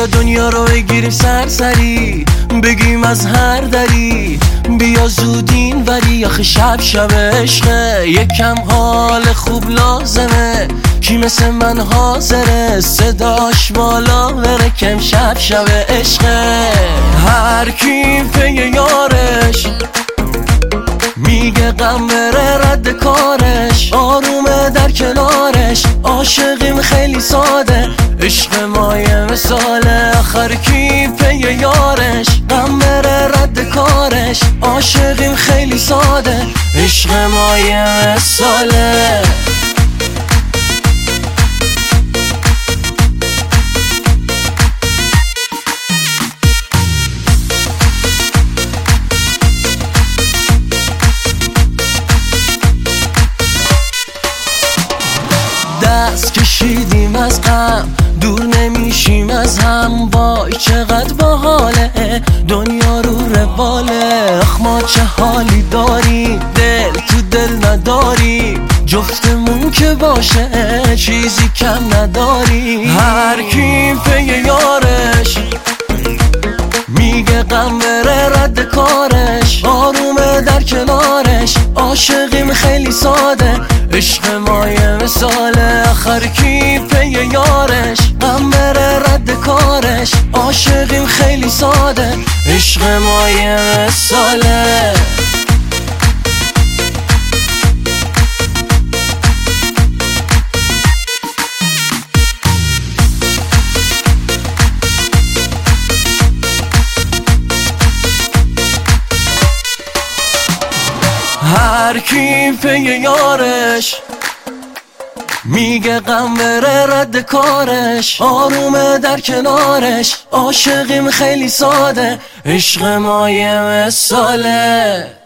بیا دنیا رو بگیریم سرسری، بگیم از هر دری، بیا زودین ولی آخه شب عشقه، یکم حال خوب لازمه، کی مثل من حاضره صداش بالا بره کم شب عشقه. هر کی پی یارش میگه غم بره رد کارش، آرومه در کنارش، عاشقیم خیلی ساده، عشق ما یه مثاله. آخر کی پی یارش غم بره رد کارش، عاشقیم خیلی ساده، عشق ما یه مثاله. دست کشیدیم از غم، دور نمیشیم از هم، وای چقدر باحاله دنیا رو رواله. آخ ما چه حالی داریم، دل تو دل نداریم، جفتمون که باشه چیزی کم نداریم. هر کی پی یارش میگه غم بره رد کارش، آرومه در کنارش، عاشقیم خیلی ساده، عشق ما یه مثاله. آخر کی پی یارش غم بره رد کارش، عاشقیم خیلی ساده، عشق ما یه مثاله. هر کی پی یارش میگه غم بره رد کارش، آرومه در کنارش، عاشقیم خیلی ساده، عشق ما یه مثاله.